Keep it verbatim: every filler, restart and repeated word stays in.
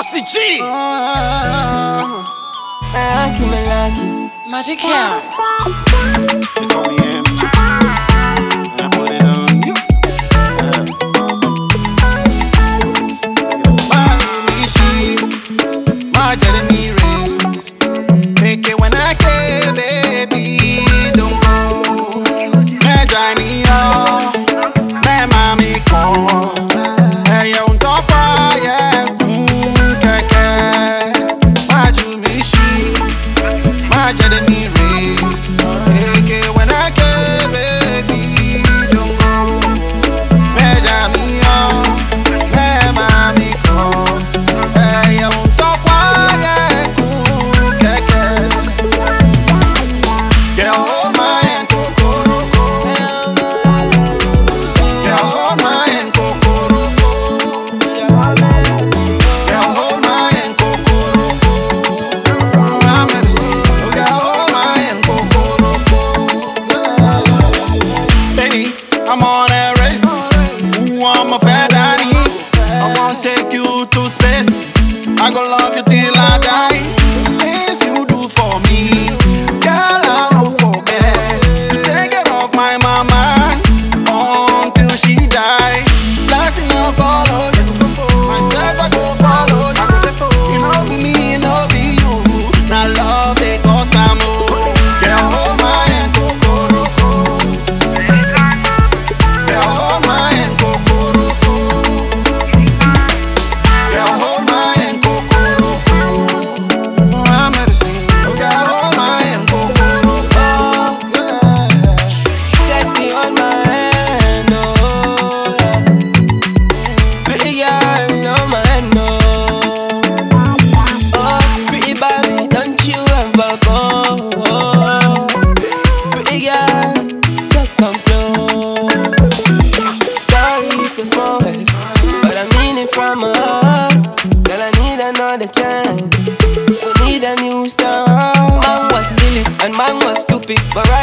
Bossy G. Lucky, me lucky. Magic hair. They call me M G, and I put it on you. Uh. Bye, my Jeremy Ray. Take it when I care, baby. Don't go. Me drive me up. Me mommy call. Hey, you don't talk fire. Kum keke. My Jumi she. My Jeremy Ray. Take it when I care, baby. Don't go. Me drive me up. Me mommy call. Hey, you don't talk fire. Kum keke. Girl, hold my hand, kokoroko. Girl, hold my hand, kokoroko. Girl, hold my hand, kokoroko. My medicine. Oh, girl, hold my hand, kokoroko. Baby, I'm on a race. Ooh, I'm a fat daddy. I wanna take you to space. I gon' love you till I die. Things you do for me, girl, I don't forget. You take it off my mama until she die. Blessing will follow you. Myself I go follow you. You know be me, you know be you. Now love they cause I'm more. Girl, hold my hand, kokoroko. Girl, hold my hand, kokoroko. Girl, hold my hand, kokoroko. My medicine. Oh, girl, hold my hand, kokoroko. Yeah. Sexy on my hand, oh yeah. Pretty girl, you know my hand, oh. Oh, pretty baby, don't you ever go. Pretty girl, just come close. Sorry, it's a small head, but I mean it from my heart. Girl, I need another chance. We need a new start. Man was silly and man was stupid, but right